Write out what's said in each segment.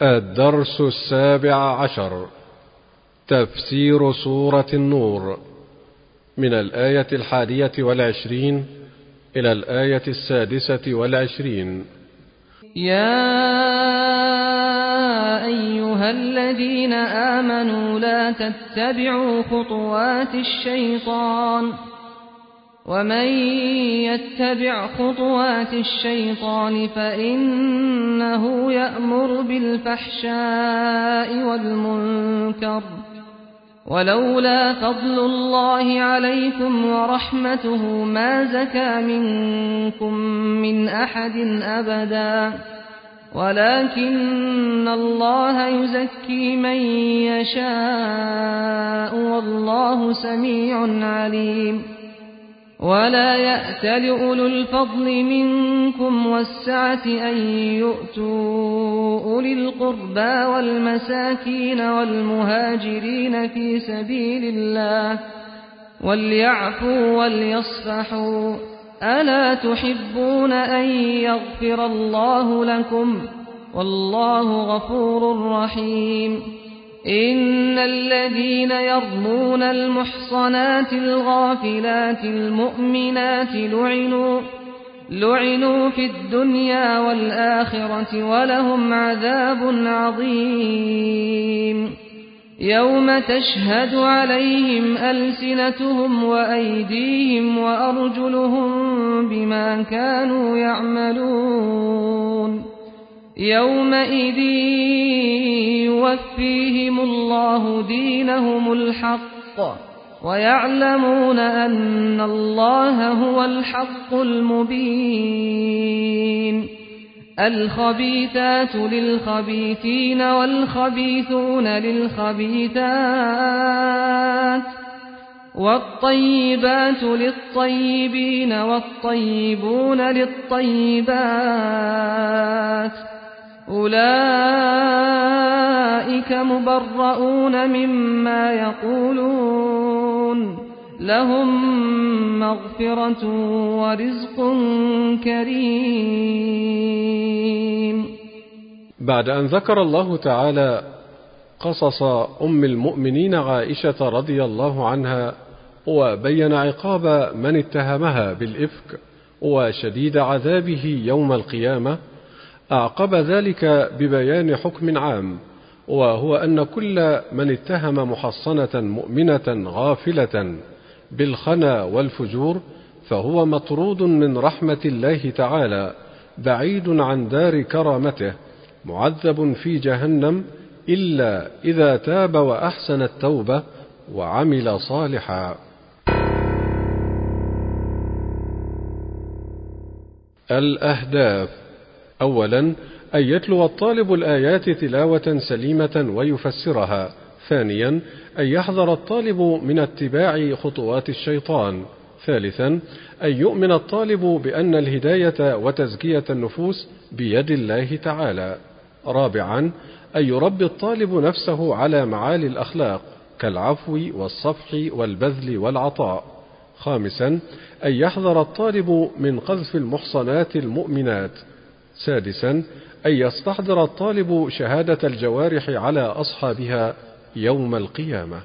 الدرس 17. تفسير سورة النور من الآية 21 إلى الآية 26. يا أيها الذين آمنوا لا تتبعوا خطوات الشيطان، ومن يتبع خطوات الشيطان فإنه يأمر بالفحشاء والمنكر، ولولا فضل الله عليكم ورحمته ما زكى منكم من أحد أبدا، ولكن الله يزكي من يشاء والله سميع عليم. ولا يأتل أولو الفضل منكم والسعة أن يؤتوا أولي القربى والمساكين والمهاجرين في سبيل الله وليعفوا وليصفحوا، ألا تحبون أن يغفر الله لكم والله غفور رحيم. إن الذين يرمون المحصنات الغافلات المؤمنات لعنوا في الدنيا والآخرة ولهم عذاب عظيم. يوم تشهد عليهم ألسنتهم وأيديهم وأرجلهم بما كانوا يعملون، يومئذ يوفيهم الله دينهم الحق ويعلمون أن الله هو الحق المبين. الخبيثات للخبيثين والخبيثون للخبيثات، والطيبات للطيبين والطيبون للطيبات، أولئك مبرؤون مما يقولون، لهم مغفرة ورزق كريم. بعد أن ذكر الله تعالى قصص أم المؤمنين عائشة رضي الله عنها، وبين عقاب من اتهمها بالإفك وشديد عذابه يوم القيامة، أعقب ذلك ببيان حكم عام، وهو أن كل من اتهم محصنة مؤمنة غافلة بالخنا والفجور فهو مطرود من رحمة الله تعالى، بعيد عن دار كرامته، معذب في جهنم، إلا إذا تاب وأحسن التوبة وعمل صالحا. الأهداف: أولا، أن يتلو الطالب الآيات تلاوة سليمة ويفسرها. ثانيا، أن يحذر الطالب من اتباع خطوات الشيطان. ثالثا، أن يؤمن الطالب بأن الهداية وتزكية النفوس بيد الله تعالى. رابعا، أن يربي الطالب نفسه على معالي الأخلاق كالعفو والصفح والبذل والعطاء. خامسا، أن يحذر الطالب من قذف المحصنات المؤمنات. سادسا، أن يستحضر الطالب شهادة الجوارح على أصحابها يوم القيامة.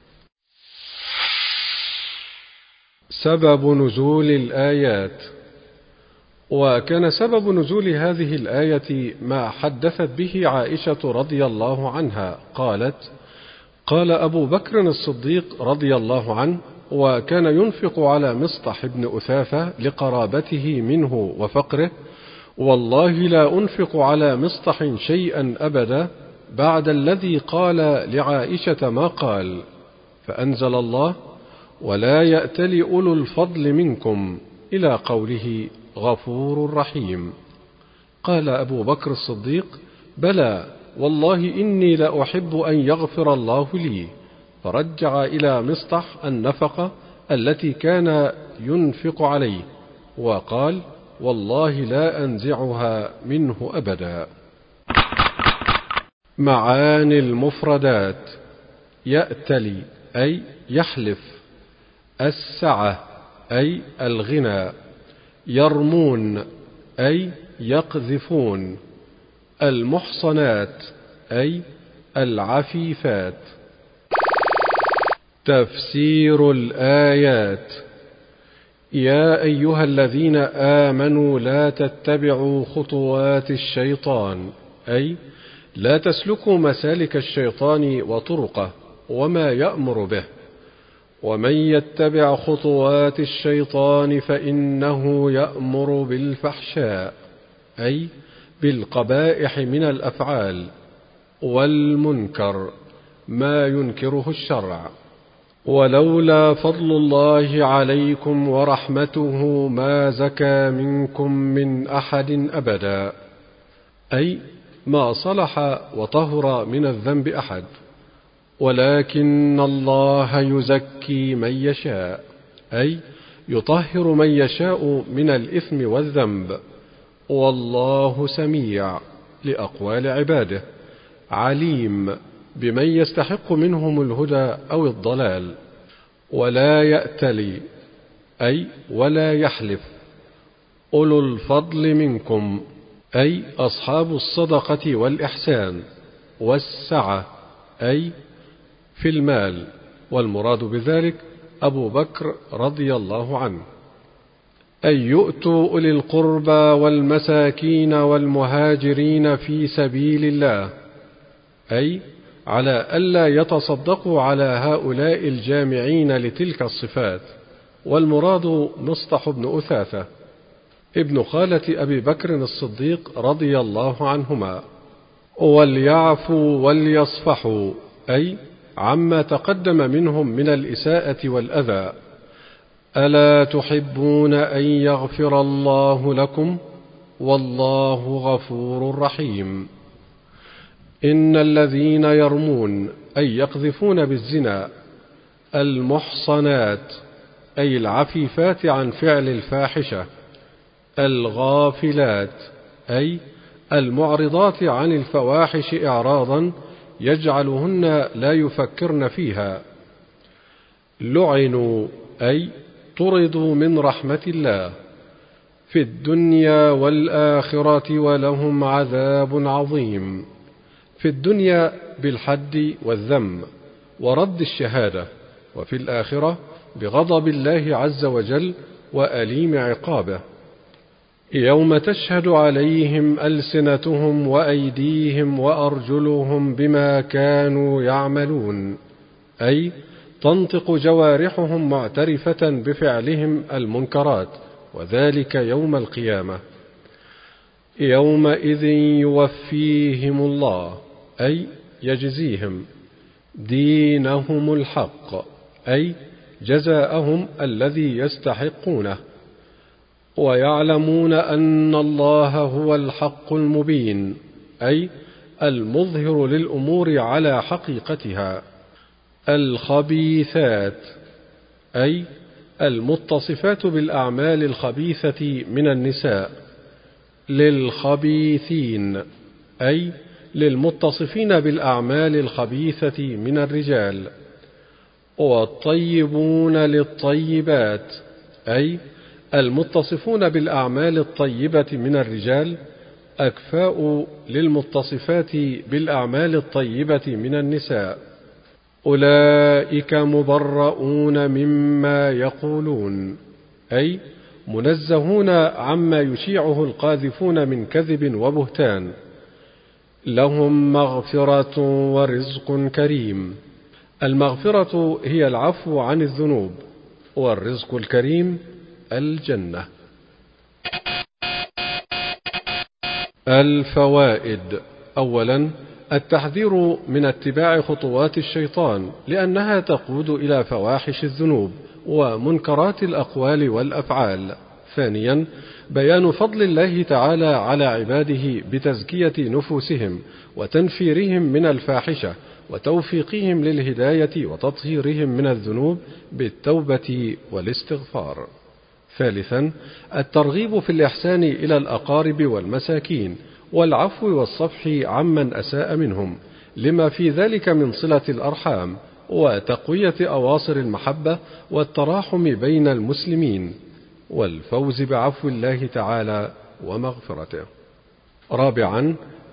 سبب نزول الآيات. وكان سبب نزول هذه الآية ما حدثت به عائشة رضي الله عنها، قالت: قال أبو بكر الصديق رضي الله عنه، وكان ينفق على مصطح بن أثاثة لقرابته منه وفقره: والله لا أنفق على مصطح شيئا أبدا بعد الذي قال لعائشة ما قال، فأنزل الله: ولا يأتل أولو الفضل منكم، إلى قوله غفور رحيم. قال أبو بكر الصديق: بلى والله إني لأحب أن يغفر الله لي، فرجع إلى مصطح النفقة التي كان ينفق عليه، وقال: والله لا أنزعها منه أبدا. معاني المفردات: يأتلي أي يحلف، السعة أي الغنى، يرمون أي يقذفون، المحصنات أي العفيفات. تفسير الآيات. يا أيها الذين آمنوا لا تتبعوا خطوات الشيطان، أي لا تسلكوا مسالك الشيطان وطرقه وما يأمر به، ومن يتبع خطوات الشيطان فإنه يأمر بالفحشاء، أي بالقبائح من الأفعال، والمنكر ما ينكره الشرع. ولولا فضل الله عليكم ورحمته ما زكى منكم من أحد أبدا، أي ما صلح وطهر من الذنب أحد، ولكن الله يزكي من يشاء، أي يطهر من يشاء من الإثم والذنب، والله سميع لأقوال عباده، عليم بمن يستحق منهم الهدى أو الضلال. ولا يأتلي، أي ولا يحلف، أولو الفضل منكم، أي أصحاب الصدقة والإحسان، والسعة، أي في المال، والمراد بذلك أبو بكر رضي الله عنه، أن يؤتوا أولي القربى والمساكين والمهاجرين في سبيل الله، أي على ألا يتصدقوا على هؤلاء الجامعين لتلك الصفات. والمراد مصطح بن أثاثة ابن خالة أبي بكر الصديق رضي الله عنهما. وليعفوا وليصفحوا، أي عما تقدم منهم من الإساءة والأذى. ألا تحبون أن يغفر الله لكم والله غفور رحيم. إن الذين يرمون، أي يقذفون بالزنا، المحصنات، أي العفيفات عن فعل الفاحشة، الغافلات، أي المعرضات عن الفواحش إعراضا يجعلهن لا يفكرن فيها، لعنوا، أي طردوا من رحمة الله في الدنيا والآخرة ولهم عذاب عظيم. في الدنيا بالحد والذم ورد الشهادة، وفي الآخرة بغضب الله عز وجل وأليم عقابه. يوم تشهد عليهم ألسنتهم وأيديهم وأرجلهم بما كانوا يعملون، أي تنطق جوارحهم معترفة بفعلهم المنكرات، وذلك يوم القيامة. يومئذ يوفيهم الله، أي يجزيهم، دينهم الحق، أي جزاءهم الذي يستحقونه، ويعلمون أن الله هو الحق المبين، أي المظهر للأمور على حقيقتها. الخبيثات، أي المتصفات بالأعمال الخبيثة من النساء. للخبيثين، أي للمتصفين بالأعمال الخبيثة من الرجال. والطيبون للطيبات، أي المتصفون بالأعمال الطيبة من الرجال، أكفاء للمتصفات بالأعمال الطيبة من النساء. أولئك مبرؤون مما يقولون، أي منزهون عما يشيعه القاذفون من كذب وبهتان. لهم مغفرة ورزق كريم. المغفرة هي العفو عن الذنوب، والرزق الكريم الجنة. الفوائد. أولا، التحذير من اتباع خطوات الشيطان، لأنها تقود إلى فواحش الذنوب ومنكرات الأقوال والأفعال. ثانيا، بيان فضل الله تعالى على عباده بتزكية نفوسهم وتنفيرهم من الفاحشة وتوفيقهم للهداية وتطهيرهم من الذنوب بالتوبة والاستغفار. ثالثا، الترغيب في الإحسان إلى الأقارب والمساكين والعفو والصفح عمن أساء منهم، لما في ذلك من صلة الأرحام وتقوية أواصر المحبة والتراحم بين المسلمين، والفوز بعفو الله تعالى ومغفرته. رابعا،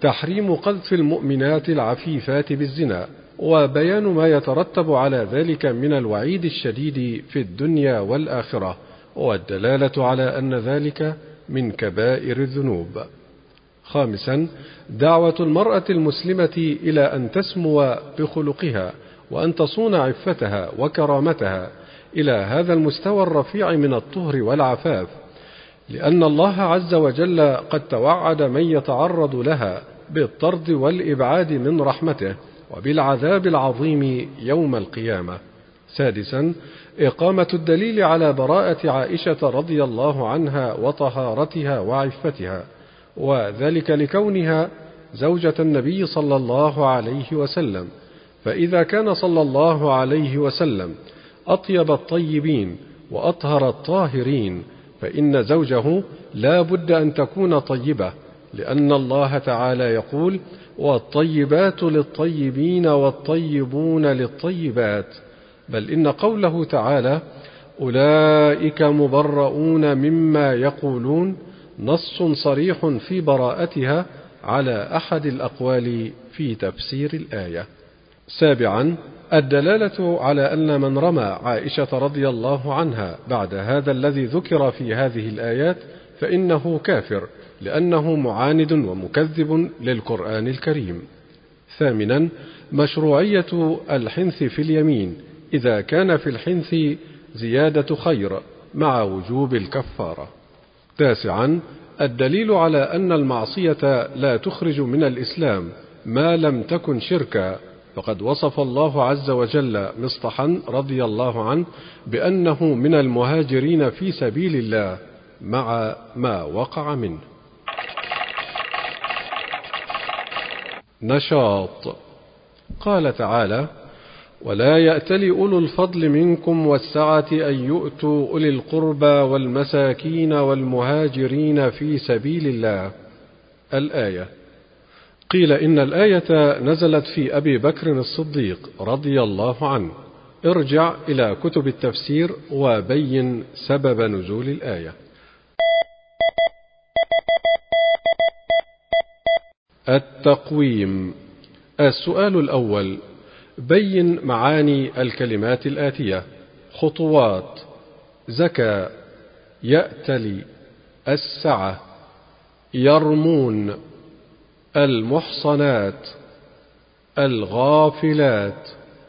تحريم قذف المؤمنات العفيفات بالزنا، وبيان ما يترتب على ذلك من الوعيد الشديد في الدنيا والآخرة، والدلالة على أن ذلك من كبائر الذنوب. خامسا، دعوة المرأة المسلمة إلى أن تسمو بخلقها وأن تصون عفتها وكرامتها إلى هذا المستوى الرفيع من الطهر والعفاف، لأن الله عز وجل قد توعد من يتعرض لها بالطرد والإبعاد من رحمته وبالعذاب العظيم يوم القيامة. سادسا، إقامة الدليل على براءة عائشة رضي الله عنها وطهارتها وعفتها، وذلك لكونها زوجة النبي صلى الله عليه وسلم، فإذا كان صلى الله عليه وسلم أطيب الطيبين وأطهر الطاهرين، فإن زوجه لا بد أن تكون طيبة، لأن الله تعالى يقول: والطيبات للطيبين والطيبون للطيبات. بل إن قوله تعالى: أولئك مبرؤون مما يقولون، نص صريح في براءتها على أحد الأقوال في تفسير الآية. سابعا، الدلالة على أن من رمى عائشة رضي الله عنها بعد هذا الذي ذكر في هذه الآيات فإنه كافر، لأنه معاند ومكذب للقرآن الكريم. ثامنا، مشروعية الحنث في اليمين إذا كان في الحنث زيادة خير مع وجوب الكفارة. تاسعا، الدليل على أن المعصية لا تخرج من الإسلام ما لم تكن شركا، فقد وصف الله عز وجل مصطحا رضي الله عنه بأنه من المهاجرين في سبيل الله مع ما وقع منه. نشاط. قال تعالى: ولا يأتل أولو الفضل منكم والسعة أن يؤتوا أولي القربى والمساكين والمهاجرين في سبيل الله. الآية. قيل إن الآية نزلت في أبي بكر الصديق رضي الله عنه. ارجع إلى كتب التفسير وبين سبب نزول الآية. التقويم. السؤال الأول: بين معاني الكلمات الآتية: خطوات، زكاة، يأتلي، السعة، يرمون، المحصنات، الغافلات،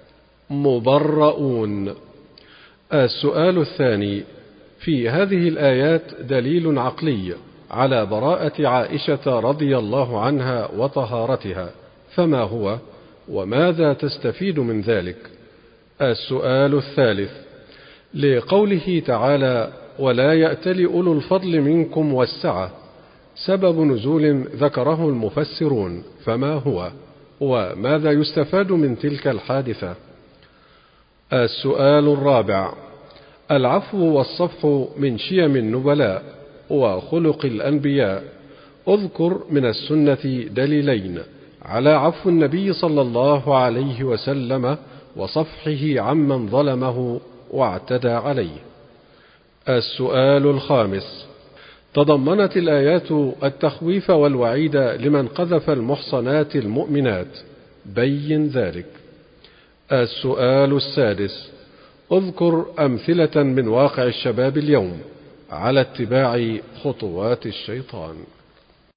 مبرؤون. السؤال الثاني: في هذه الآيات دليل عقلي على براءة عائشة رضي الله عنها وطهارتها، فما هو وماذا تستفيد من ذلك؟ السؤال الثالث: لقوله تعالى: ولا يأتل أولو الفضل منكم والسعة، سبب نزول ذكره المفسرون، فما هو وماذا يستفاد من تلك الحادثة؟ السؤال الرابع: العفو والصفح من شيم النبلاء وخلق الأنبياء، اذكر من السنة دليلين على عفو النبي صلى الله عليه وسلم وصفحه عمن ظلمه واعتدى عليه. السؤال الخامس: تضمنت الآيات التخويف والوعيد لمن قذف المحصنات المؤمنات، بين ذلك. السؤال السادس: اذكر أمثلة من واقع الشباب اليوم على اتباع خطوات الشيطان.